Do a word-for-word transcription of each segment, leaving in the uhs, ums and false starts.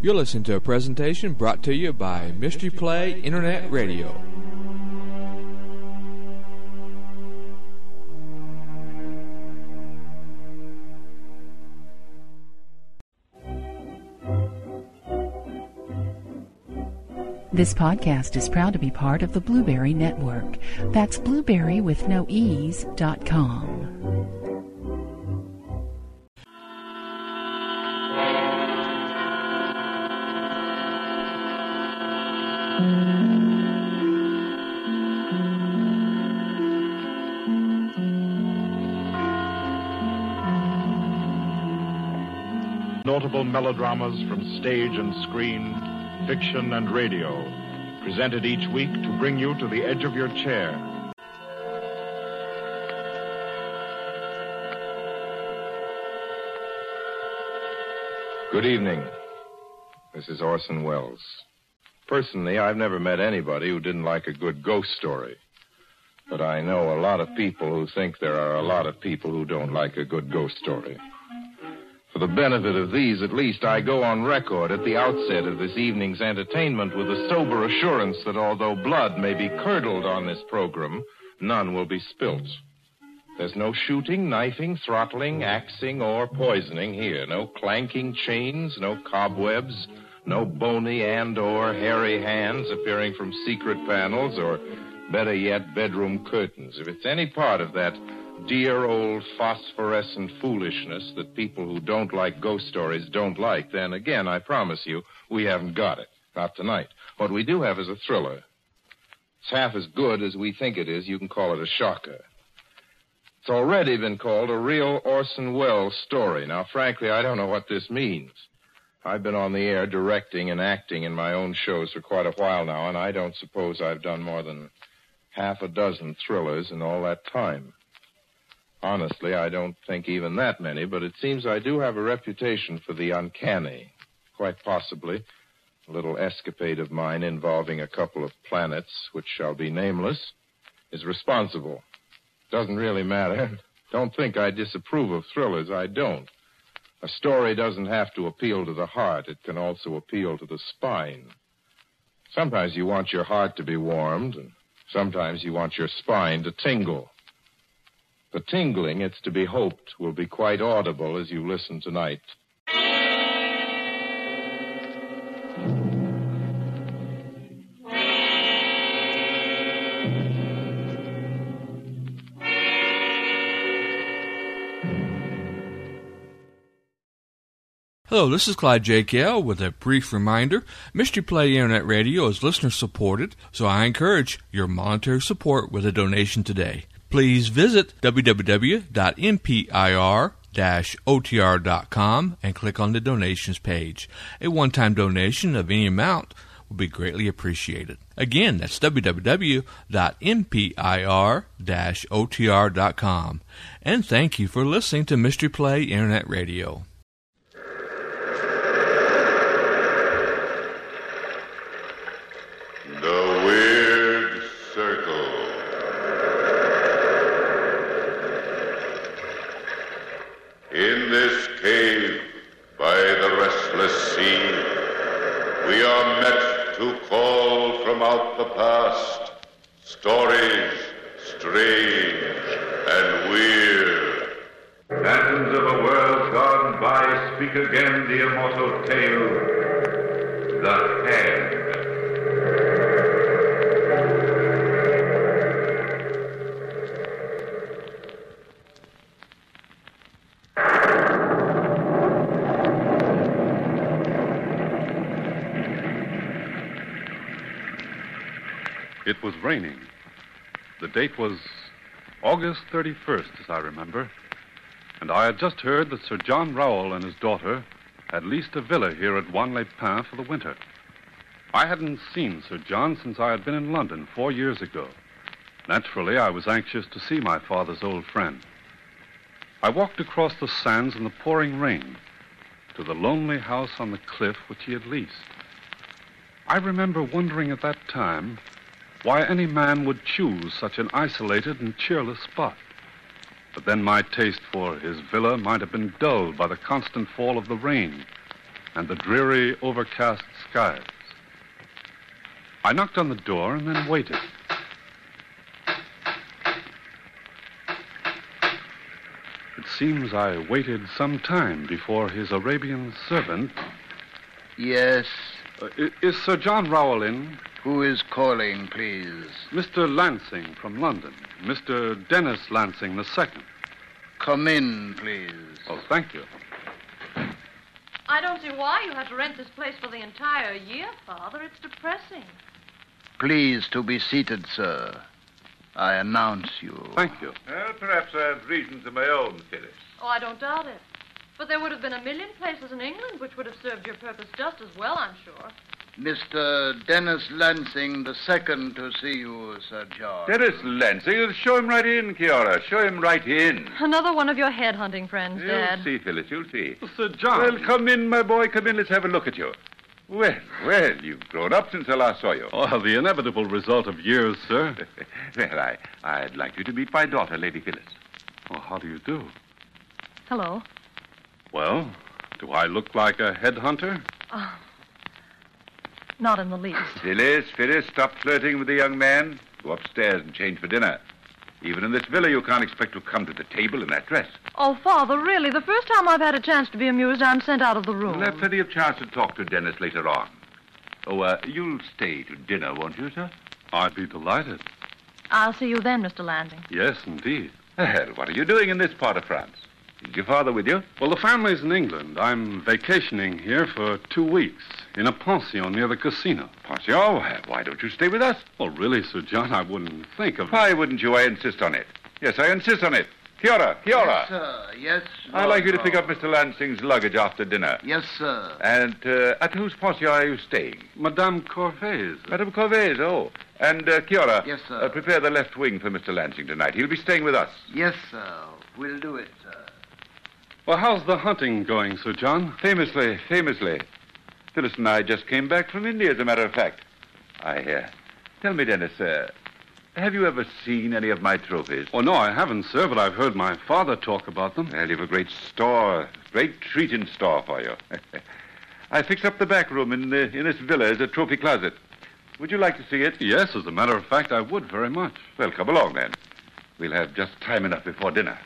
You're listening to a presentation brought to you by Mystery Play Internet Radio. This podcast is proud to be part of the Blueberry Network. That's blueberry with no ease dot com. Notable melodramas from stage and screen, fiction and radio, presented each week to bring you to the edge of your chair. Good evening. This is Orson Welles. Personally, I've never met anybody who didn't like a good ghost story. But I know a lot of people who think there are a lot of people who don't like a good ghost story. For the benefit of these, at least, I go on record at the outset of this evening's entertainment with a sober assurance that although blood may be curdled on this program, none will be spilt. There's no shooting, knifing, throttling, axing, or poisoning here. No clanking chains, no cobwebs, no bony and or hairy hands appearing from secret panels, or, better yet, bedroom curtains. If it's any part of that dear old phosphorescent foolishness that people who don't like ghost stories don't like, then again, I promise you, we haven't got it. Not tonight. What we do have is a thriller. It's half as good as we think it is. You can call it a shocker. It's already been called a real Orson Welles story. Now, frankly, I don't know what this means. I've been on the air directing and acting in my own shows for quite a while now, and I don't suppose I've done more than half a dozen thrillers in all that time. Honestly, I don't think even that many, but it seems I do have a reputation for the uncanny. Quite possibly, a little escapade of mine involving a couple of planets, which shall be nameless, is responsible. Doesn't really matter. Don't think I disapprove of thrillers. I don't. A story doesn't have to appeal to the heart. It can also appeal to the spine. Sometimes you want your heart to be warmed, and sometimes you want your spine to tingle. The tingling, it's to be hoped, will be quite audible as you listen tonight. Hello, this is Clyde J. Kell with a brief reminder. Mystery Play Internet Radio is listener-supported, so I encourage your monetary support with a donation today. Please visit w w w dot m p i r dash o t r dot com and click on the donations page. A one-time donation of any amount will be greatly appreciated. Again, that's w w w dot m p i r dash o t r dot com. And thank you for listening to Mystery Play Internet Radio. The Weird Circle. In this cave by the restless sea, we are met to call from out the past stories strange and weird. Phantoms of a world gone by speak again the immortal tale, The Hag. It was raining. The date was August thirty-first, as I remember. And I had just heard that Sir John Rowell and his daughter had leased a villa here at Wanley-Pin for the winter. I hadn't seen Sir John since I had been in London four years ago. Naturally, I was anxious to see my father's old friend. I walked across the sands in the pouring rain to the lonely house on the cliff which he had leased. I remember wondering at that time why any man would choose such an isolated and cheerless spot. But then my taste for his villa might have been dulled by the constant fall of the rain and the dreary, overcast skies. I knocked on the door and then waited. It seems I waited some time before his Arabian servant... Yes? Uh, i- is Sir John Rowell in? Who is calling, please? Mister Lansing from London. Mister Dennis Lansing the second. Come in, please. Oh, thank you. I don't see why you have to rent this place for the entire year, Father. It's depressing. Please to be seated, sir. I announce you. Thank you. Well, perhaps I have reasons of my own, Phyllis. Oh, I don't doubt it. But there would have been a million places in England which would have served your purpose just as well, I'm sure. Mister Dennis Lansing the second to see you, Sir John. Dennis Lansing, show him right in, Kiara. Show him right in. Another one of your headhunting friends, Dad. You'll see, Phyllis, you'll see. Sir John. Well, come in, my boy. Come in. Let's have a look at you. Well, well, you've grown up since I last saw you. Oh, the inevitable result of years, sir. Well, I, I'd like you to meet my daughter, Lady Phyllis. Well, how do you do? Hello. Well, do I look like a headhunter? Oh, not in the least. Phyllis, Phyllis, stop flirting with the young man. Go upstairs and change for dinner. Even in this villa, you can't expect to come to the table in that dress. Oh, Father, really, the first time I've had a chance to be amused, I'm sent out of the room. We'll have plenty of chance to talk to Dennis later on. Oh, uh, you'll stay to dinner, won't you, sir? I'd be delighted. I'll see you then, Mister Lansing. Yes, indeed. Well, what are you doing in this part of France? Is your father with you? Well, the family's in England. I'm vacationing here for two weeks in a pension near the casino. Pension? Why, why don't you stay with us? Well, really, Sir John, I wouldn't think of... Why wouldn't you? I insist on it. Yes, I insist on it. Kiara, Kiara. Yes, sir. Yes, I'd like you to pick up Mister Lansing's luggage after dinner. Yes, sir. And uh, at whose pension are you staying? Madame Corvez. Madame Corvez, oh. And, uh, Kiara. Yes, sir. Uh, prepare the left wing for Mister Lansing tonight. He'll be staying with us. Yes, sir. We'll do it, sir. Well, how's the hunting going, Sir John? Famously, famously. Phyllis and I just came back from India, as a matter of fact. I, uh, tell me, Dennis, uh, have you ever seen any of my trophies? Oh, no, I haven't, sir, but I've heard my father talk about them. Well, you've a great store, great treat in store for you. I fixed up the back room in, uh, in this villa as a trophy closet. Would you like to see it? Yes, as a matter of fact, I would very much. Well, come along, then. We'll have just time enough before dinner.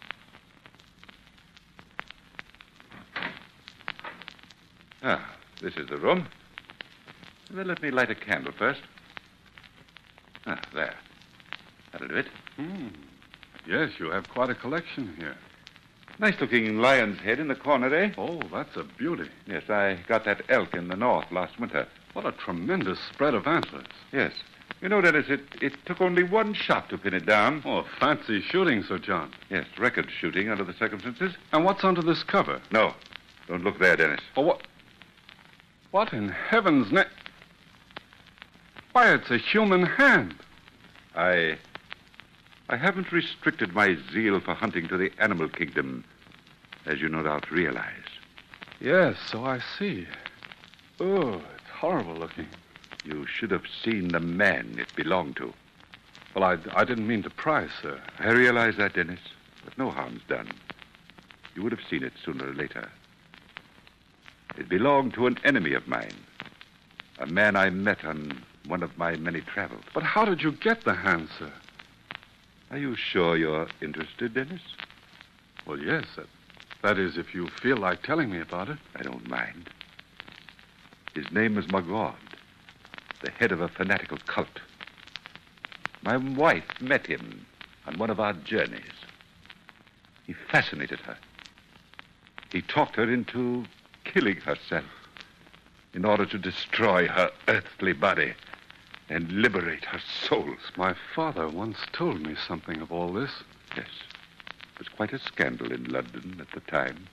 Ah, this is the room. Well, let me light a candle first. Ah, there. That'll do it. Hmm. Yes, you have quite a collection here. Nice-looking lion's head in the corner, eh? Oh, that's a beauty. Yes, I got that elk in the north last winter. What a tremendous spread of antlers. Yes. You know, Dennis, it, it took only one shot to pin it down. Oh, fancy shooting, Sir John. Yes, record shooting under the circumstances. And what's under this cover? No, don't look there, Dennis. Oh, what? What in heaven's name? Why, it's a human hand. I... I haven't restricted my zeal for hunting to the animal kingdom, as you no doubt realize. Yes, so I see. Oh, it's horrible looking. You should have seen the man it belonged to. Well, I, I didn't mean to pry, sir. I realize that, Dennis, but no harm's done. You would have seen it sooner or later. It belonged to an enemy of mine, a man I met on one of my many travels. But how did you get the hand, sir? Are you sure you're interested, Dennis? Well, yes. That, that is, if you feel like telling me about it. I don't mind. His name is Magord, the head of a fanatical cult. My wife met him on one of our journeys. He fascinated her. He talked her into killing herself in order to destroy her earthly body and liberate her soul. My father once told me something of all this. Yes. It was quite a scandal in London at the time.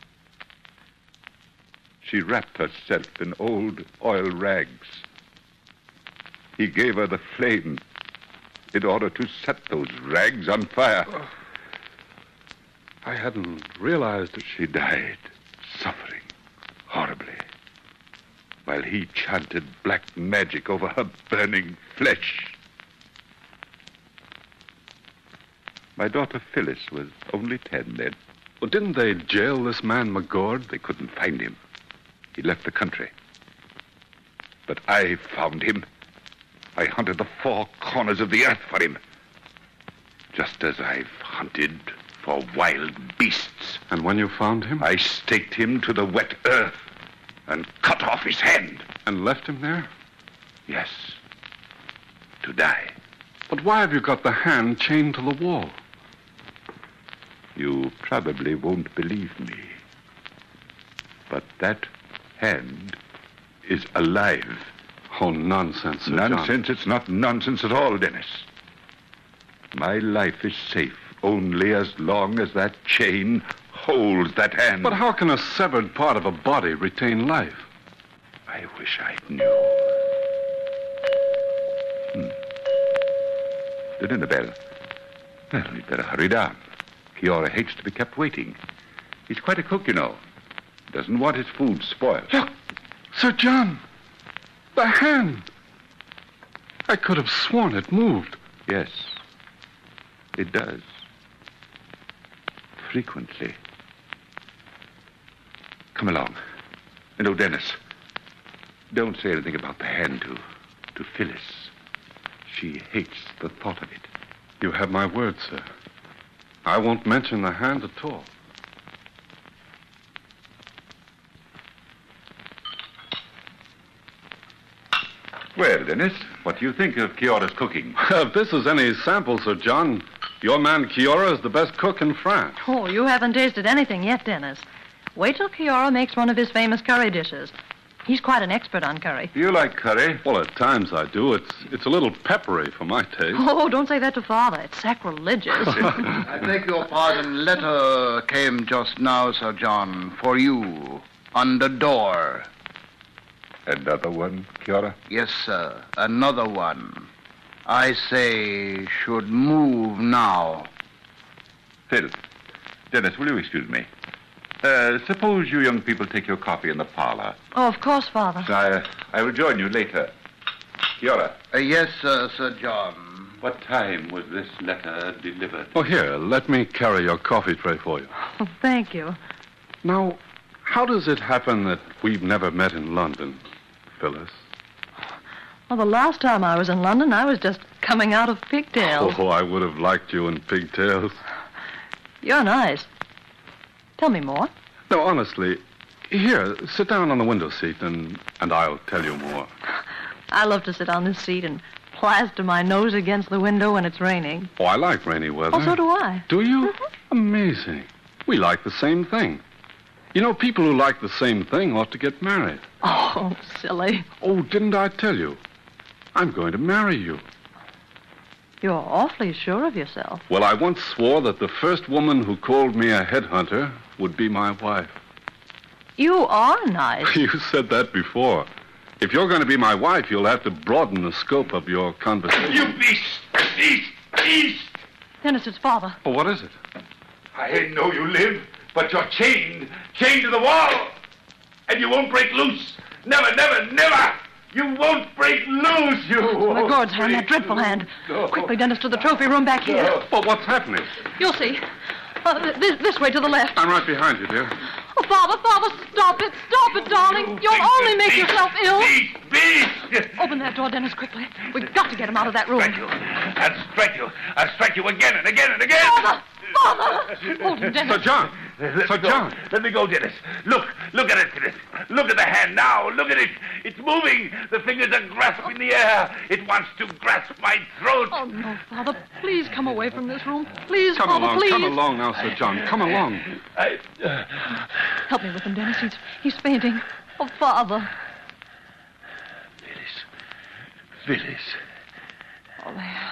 She wrapped herself in old oil rags. He gave her the flame in order to set those rags on fire. Oh, I hadn't realized that she died, suffering horribly, while he chanted black magic over her burning flesh. My daughter Phyllis was only ten then. Well, didn't they jail this man, Magord? They couldn't find him. He left the country. But I found him. I hunted the four corners of the earth for him. Just as I've hunted for wild beasts. And when you found him? I staked him to the wet earth and cut off his hand. And left him there? Yes. To die. But why have you got the hand chained to the wall? You probably won't believe me. But that hand is alive. Oh, nonsense, Sir Nonsense? John. It's not nonsense at all, Dennis. My life is safe only as long as that chain holds that hand. But how can a severed part of a body retain life? I wish I knew. Hmm. The dinner bell. Well, we'd better hurry down. Kiora hates to be kept waiting. He's quite a cook, you know. Doesn't want his food spoiled. Look, Sir John. The hand. I could have sworn it moved. Yes, it does. Frequently. Come along. And oh, Dennis, don't say anything about the hand to, to Phyllis. She hates the thought of it. You have my word, sir. I won't mention the hand at all. Well, Dennis, what do you think of Kiora's cooking? If this is any sample, Sir John, your man Kiora is the best cook in France. Oh, you haven't tasted anything yet, Dennis. Wait till Kiora makes one of his famous curry dishes. He's quite an expert on curry. Do you like curry? Well, at times I do. It's it's a little peppery for my taste. Oh, don't say that to Father. It's sacrilegious. I beg your pardon. Letter came just now, Sir John, for you, on the door. Another one, Kiora? Yes, sir. Another one. I say should move now. Phil, Dennis, will you excuse me? Uh, suppose you young people take your coffee in the parlor. Oh, of course, Father. I, I will join you later. Kiora. Uh, yes, sir, Sir John. What time was this letter delivered? Oh, here, let me carry your coffee tray for you. Oh, thank you. Now, how does it happen that we've never met in London, Phyllis? Well, the last time I was in London, I was just coming out of pigtails. Oh, I would have liked you in pigtails. You're nice. Tell me more. No, honestly, here, sit down on the window seat and, and I'll tell you more. I love to sit on this seat and plaster my nose against the window when it's raining. Oh, I like rainy weather. Oh, so do I. Do you? Mm-hmm. Amazing. We like the same thing. You know, people who like the same thing ought to get married. Oh, silly. Oh, didn't I tell you? I'm going to marry you. You're awfully sure of yourself. Well, I once swore that the first woman who called me a headhunter would be my wife. You are nice. You said that before. If you're going to be my wife, you'll have to broaden the scope of your conversation. You beast! Beast! Beast! Dennis, it's Father. Oh, what is it? I know you live, but you're chained. Chained to the wall. And you won't break loose. Never, never, never! You won't break loose, you Oh, the won't guard's hand, that break dreadful loose. hand. No. Quickly, Dennis, to the trophy room back here. No. Well, what's happening? You'll see. Uh, th- this, this way to the left. I'm right behind you, dear. Oh, Father, Father, stop it. Stop it, darling. You'll only make yourself ill. Beast! Beast! Open that door, Dennis, quickly. We've got to get him out of that room. Strike you. I'll strike you. I'll strike you again and again and again. Father! Father! Hold him, Dennis. Sir John! Let Sir me go. John! Let me go, Dennis. Look. Look at it, Dennis. Look at the hand now. Look at it. It's moving. The fingers are grasping the air. It wants to grasp my throat. Oh, no, Father. Please come away from this room. Please, Come Father, along, please. come along now, Sir John. Come along. I, uh, Help me with him, Dennis. He's, he's fainting. Oh, Father. Phyllis. Phyllis. Oh, there.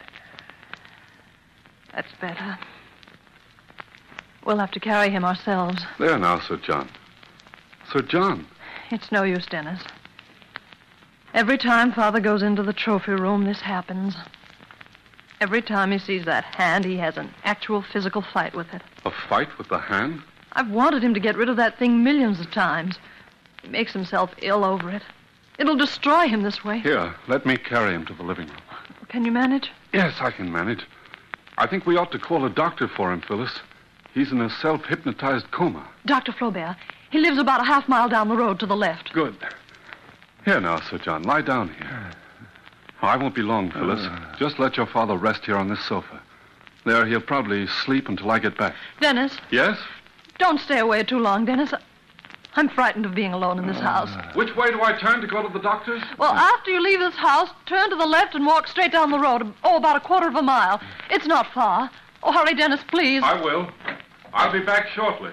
That's better. We'll have to carry him ourselves. There now, Sir John. Sir John. It's no use, Dennis. Every time Father goes into the trophy room, this happens. Every time he sees that hand, he has an actual physical fight with it. A fight with the hand? I've wanted him to get rid of that thing millions of times. He makes himself ill over it. It'll destroy him this way. Here, let me carry him to the living room. Can you manage? Yes, I can manage. I think we ought to call a doctor for him, Phyllis. He's in a self-hypnotized coma. Doctor Flaubert, He lives about a half mile down the road to the left. Good. Here now, Sir John. Lie down here. Oh, I won't be long, Phyllis. Uh, Just let your father rest here on this sofa. There, he'll probably sleep until I get back. Dennis. Yes? Don't stay away too long, Dennis. I'm frightened of being alone in this house. Which way do I turn to go to the doctor's? Well, after you leave this house, turn to the left and walk straight down the road. Oh, about a quarter of a mile. It's not far. Oh, hurry, Dennis, please. I will. I'll be back shortly.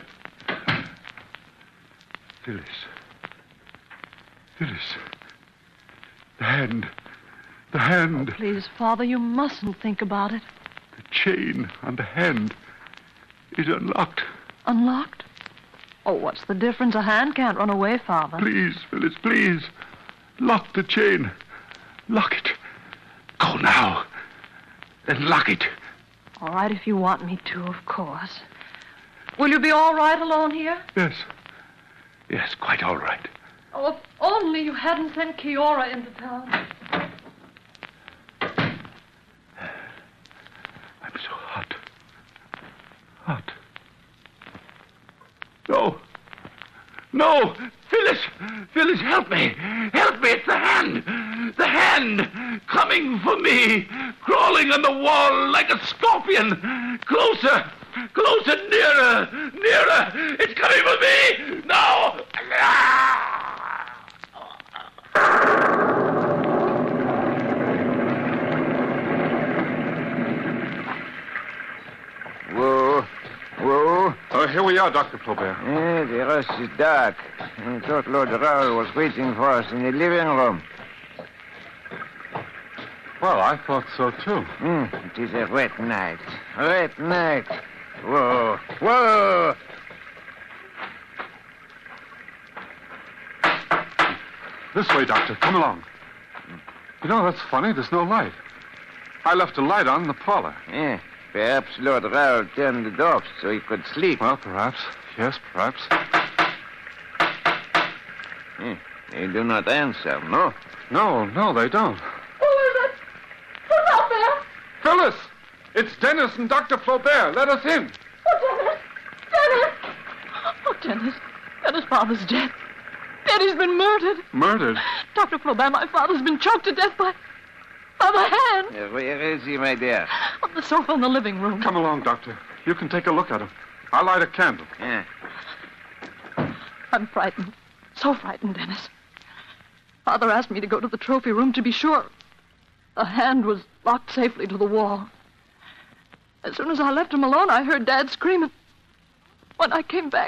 Phyllis. Phyllis. The hand. The hand. Oh, please, Father, you mustn't think about it. The chain on the hand is unlocked. Unlocked? Oh, what's the difference? A hand can't run away, Father. Please, Phyllis, please. Lock the chain. Lock it. Go now. Then lock it. All right, if you want me to, of course. Will you be all right alone here? Yes. Yes, quite all right. Oh, if only you hadn't sent Kiora into town. I'm so hot. Hot. No. No! Phyllis! Phyllis, help me! Help me! It's the hand! The hand! Coming for me! Crawling on the wall like a scorpion! Closer! Closer! Nearer! Nearer! It's coming for me! No! Whoa. Whoa. Oh, here we are, Doctor Flaubert. Yeah, the rest is dark. I thought Lord Raoul was waiting for us in the living room. Well, I thought so, too. Mm, it is a wet night. Wet night. Whoa. Whoa. This way, Doctor. Come along. You know, that's funny. There's no light. I left a light on in the parlor. Yeah. Perhaps Lord Raoul turned it off so he could sleep. Well, perhaps. Yes, perhaps. Yeah. They do not answer, no? No, no, they don't. Who is it? Who's out there? Phyllis! It's Dennis and Doctor Flaubert. Let us in. Oh, Dennis! Dennis! Oh, Dennis. Dennis, Father's dead. Eddie's been murdered. Murdered? Doctor Flaubert, my father's been choked to death by... by the hand. Yeah, where is he, my dear? On the sofa in the living room. Come along, Doctor. You can take a look at him. I'll light a candle. Yeah. I'm frightened. So frightened, Dennis. Father asked me to go to the trophy room to be sure. The hand was locked safely to the wall. As soon as I left him alone, I heard Dad screaming. When I came back...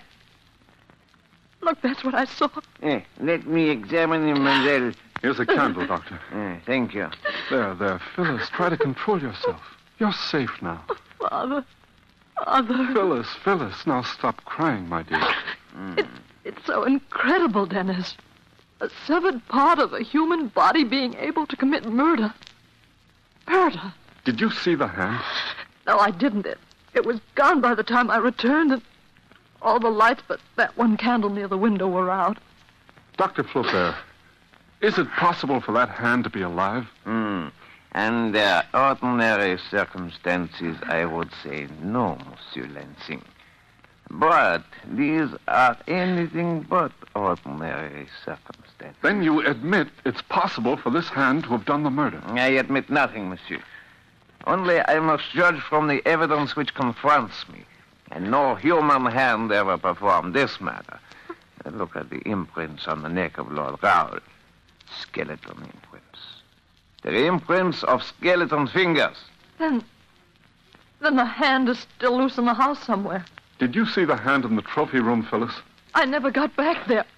Look, that's what I saw. Yeah, let me examine him, Mademoiselle. Here's a candle, Doctor. Yeah, thank you. There, there. Phyllis, try to control yourself. You're safe now. Father. Father. Phyllis, Phyllis, now stop crying, my dear. It, it's so incredible, Dennis. A severed part of a human body being able to commit murder. Murder. Did you see the hand? No, I didn't. It, it was gone by the time I returned, and all the lights but that one candle near the window were out. Doctor Flaubert, is it possible for that hand to be alive? Hmm. Under ordinary circumstances, I would say no, Monsieur Lansing. But these are anything but ordinary circumstances. Then you admit it's possible for this hand to have done the murder? I admit nothing, Monsieur. Only I must judge from the evidence which confronts me. And no human hand ever performed this murder. Look at the imprints on the neck of Lord Raoul. Skeleton imprints. They're imprints of skeleton fingers. Then... then the hand is still loose in the house somewhere. Did you see the hand in the trophy room, Phyllis? I never got back there.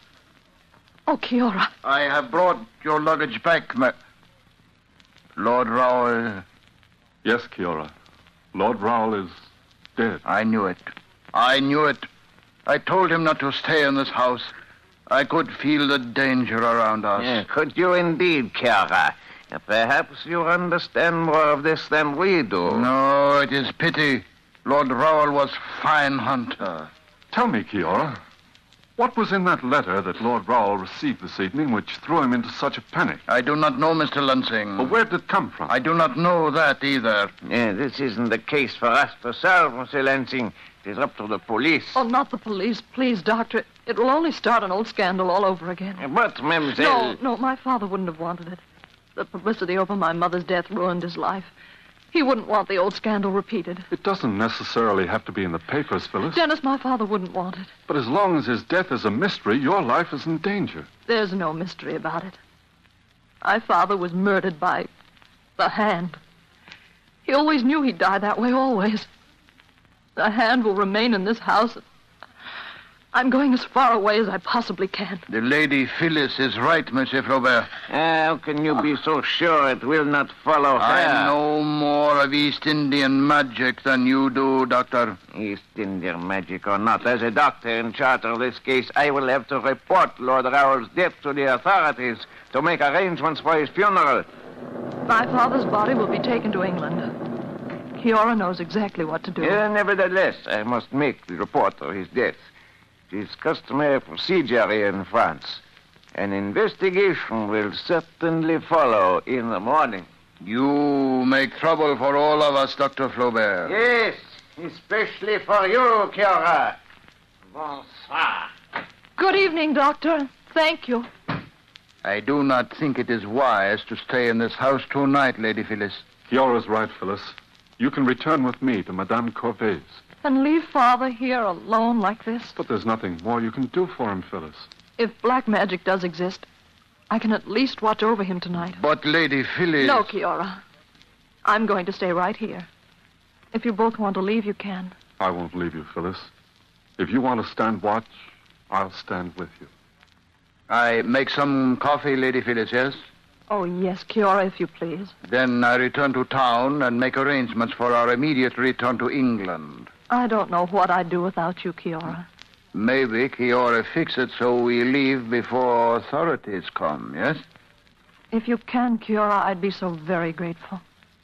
Oh, Kiora. I have brought your luggage back, ma... Lord Raoul... Yes, Kiora. Lord Raoul is dead. I knew it. I knew it. I told him not to stay in this house. I could feel the danger around us. Yeah, could you indeed, Kiara? Perhaps you understand more of this than we do. No, it is pity. Lord Raoul was fine hunter. Tell me, Kiora, what was in that letter that Lord Raoul received this evening which threw him into such a panic? I do not know, Mister Lansing. Well, where did it come from? I do not know that either. Yeah, this isn't the case for us to solve, Monsieur Lansing. is up to the police. Oh, not the police. Please, Doctor. It will only start an old scandal all over again. But, mademoiselle... No, no, my father wouldn't have wanted it. The publicity over my mother's death ruined his life. He wouldn't want the old scandal repeated. It doesn't necessarily have to be in the papers, Phyllis. Dennis, my father wouldn't want it. But as long as his death is a mystery, your life is in danger. There's no mystery about it. My father was murdered by the Hand. He always knew he'd die that way, always. The Hand will remain in this house. I'm going as far away as I possibly can. The Lady Phyllis is right, Monsieur Flaubert. Uh, how can you be so sure it will not follow her? I know more of East Indian magic than you do, Doctor. East Indian magic or not, as a doctor in charge of this case, I will have to report Lord Raoul's death to the authorities to make arrangements for his funeral. My father's body will be taken to England. Kiora knows exactly what to do. Uh, nevertheless, I must make the report of his death. It is customary procedure here in France. An investigation will certainly follow in the morning. You make trouble for all of us, Doctor Flaubert. Yes, especially for you, Kiora. Bonsoir. Good evening, Doctor. Thank you. I do not think it is wise to stay in this house tonight, Lady Phyllis. Kiora's right, Phyllis. You can return with me to Madame Corvey's. And leave Father here alone like this? But there's nothing more you can do for him, Phyllis. If black magic does exist, I can at least watch over him tonight. But Lady Phyllis... No, Kiora. I'm going to stay right here. If you both want to leave, you can. I won't leave you, Phyllis. If you want to stand watch, I'll stand with you. I make some coffee, Lady Phyllis, yes? Oh, yes, Kiora, if you please. Then I return to town and make arrangements for our immediate return to England. I don't know what I'd do without you, Kiora. Maybe Kiora fix it so we leave before authorities come, yes? If you can, Kiora, I'd be so very grateful.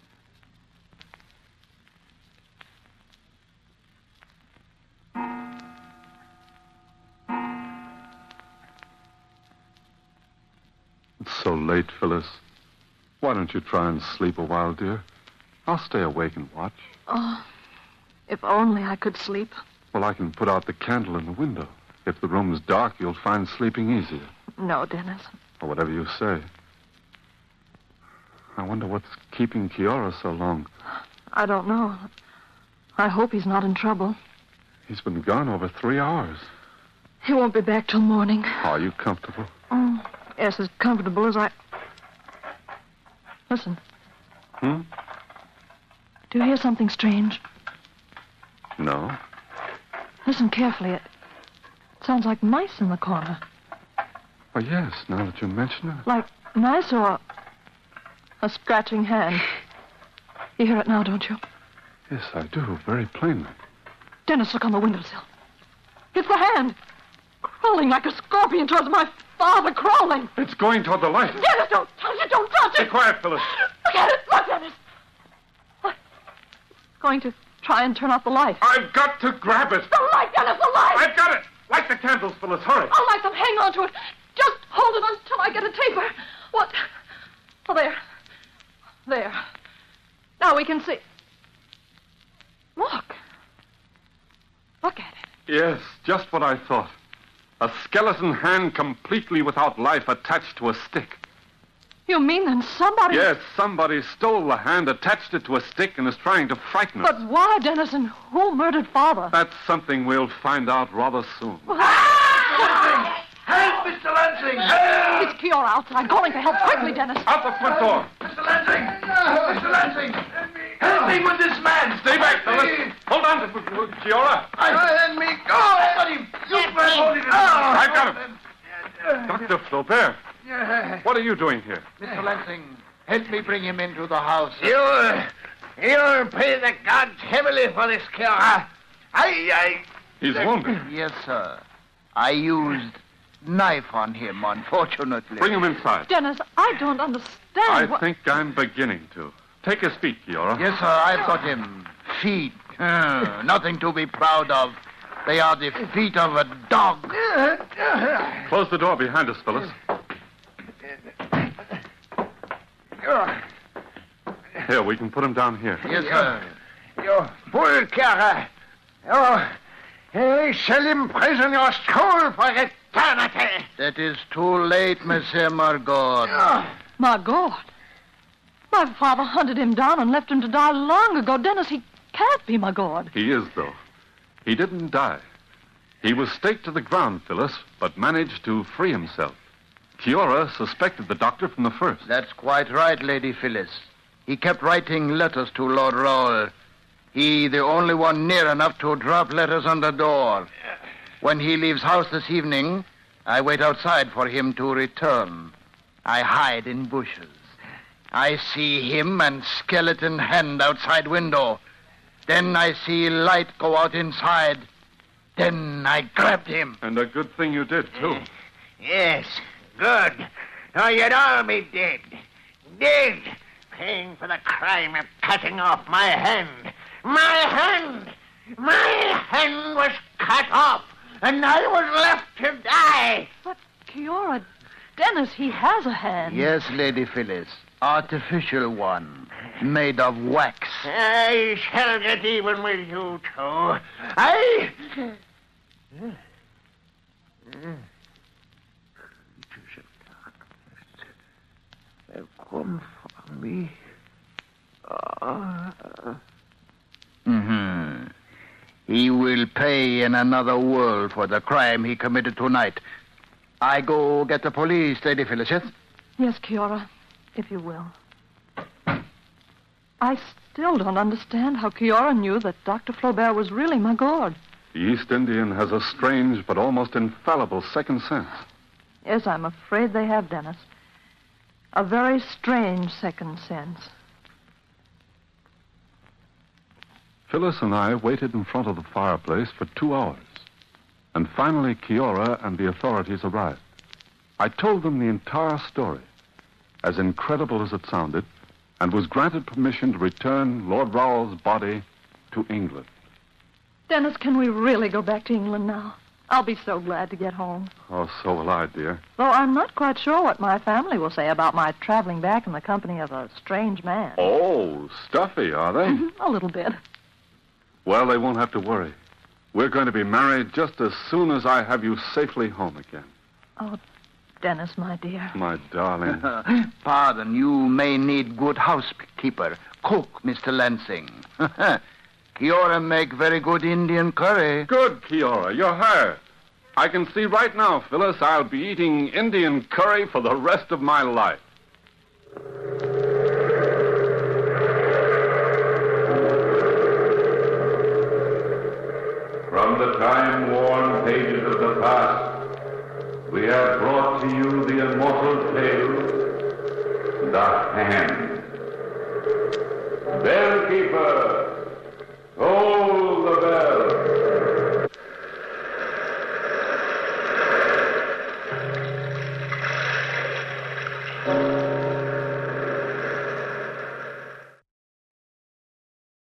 It's so late, Phyllis. Why don't you try and sleep a while, dear? I'll stay awake and watch. Oh, if only I could sleep. Well, I can put out the candle in the window. If the room's dark, you'll find sleeping easier. No, Dennis. Or whatever you say. I wonder what's keeping Kiora so long. I don't know. I hope he's not in trouble. He's been gone over three hours. He won't be back till morning. Are you comfortable? Oh, yes, as comfortable as I... Listen. Hmm? Do you hear something strange? No. Listen carefully. It sounds like mice in the corner. Oh, yes, now that you mention it. Like mice or a scratching hand. You hear it now, don't you? Yes, I do, very plainly. Dennis, look on the windowsill. It's the hand. Crawling like a scorpion towards my father, crawling. It's going toward the light. Dennis, don't touch it, don't touch it. Be quiet, Phyllis. Look at it, look, Dennis. What? Going to try and turn off the light. I've got to grab it. The light, Dennis, the light. I've got it. Light the candles, Phyllis, hurry. I'll light them, hang on to it. Just hold it until I get a taper. What? Oh, there. There. Now we can see. Look. Look at it. Yes, just what I thought. A skeleton hand completely without life attached to a stick. You mean then somebody... Yes, somebody stole the hand, attached it to a stick, and is trying to frighten us. But why, Dennis, and who murdered Father? That's something we'll find out rather soon. Help, Mister Lansing! Help! It's Kiora outside, calling for help. Quickly, Dennis. Out the front door. Mister Lansing! Mister Lansing! Help me with this man! Stay back, Phyllis. Hold on to Kiora. Let me go! Let him! You man hold him! I've got him. Doctor Flaubert. What are you doing here? Mister Lansing, help me bring him into the house. You, you'll pay the gods heavily for this, Kiora. I, I... He's wounded. Yes, sir. I used knife on him, unfortunately. Bring him inside. Dennis, I don't understand. I what... think I'm beginning to. Take his feet, Kiora. Yes, sir, I've got him. Feet. Uh, nothing to be proud of. They are the feet of a dog. Close the door behind us, Phyllis. Here, we can put him down here. Yes, sir. You fool, Kiora. Oh, I shall imprison your soul for eternity. That is too late, Monsieur Margot. Oh, Margot? My father hunted him down and left him to die long ago. Dennis, he can't be Margot. He is, though. He didn't die. He was staked to the ground, Phyllis, but managed to free himself. Kiora suspected the doctor from the first. That's quite right, Lady Phyllis. He kept writing letters to Lord Raoul. He, the only one near enough to drop letters on the door. When he leaves house this evening, I wait outside for him to return. I hide in bushes. I see him and skeleton hand outside window. Then I see light go out inside. Then I grabbed him. And a good thing you did, too. Yes, good. Or you'd all be dead. Dead. Paying for the crime of cutting off my hand. My hand! My hand was cut off, and I was left to die. But, Kiora, Dennis, he has a hand. Yes, Lady Phyllis. Artificial one. Made of wax. I shall get even with you two. I... Have come for me. Uh... Mm-hmm. He will pay in another world for the crime he committed tonight. I go get the police, Lady Phyllis, yes? Yes, Kiora, if you will. I still don't understand how Kiora knew that Doctor Flaubert was really Margot. The East Indian has a strange but almost infallible second sense. Yes, I'm afraid they have, Dennis. A very strange second sense. Phyllis and I waited in front of the fireplace for two hours. And finally, Kiora and the authorities arrived. I told them the entire story, as incredible as it sounded, and was granted permission to return Lord Raoul's body to England. Dennis, can we really go back to England now? I'll be so glad to get home. Oh, so will I, dear. Though I'm not quite sure what my family will say about my traveling back in the company of a strange man. Oh, stuffy, are they? A little bit. Well, they won't have to worry. We're going to be married just as soon as I have you safely home again. Oh, Dennis, my dear. My darling. Pardon, you may need good housekeeper. Cook, Mister Lansing. Kiora make very good Indian curry. Good, Kiora. You're hired. I can see right now, Phyllis, I'll be eating Indian curry for the rest of my life. From the time-worn pages of the past, we have brought to you the immortal tale, The Hand.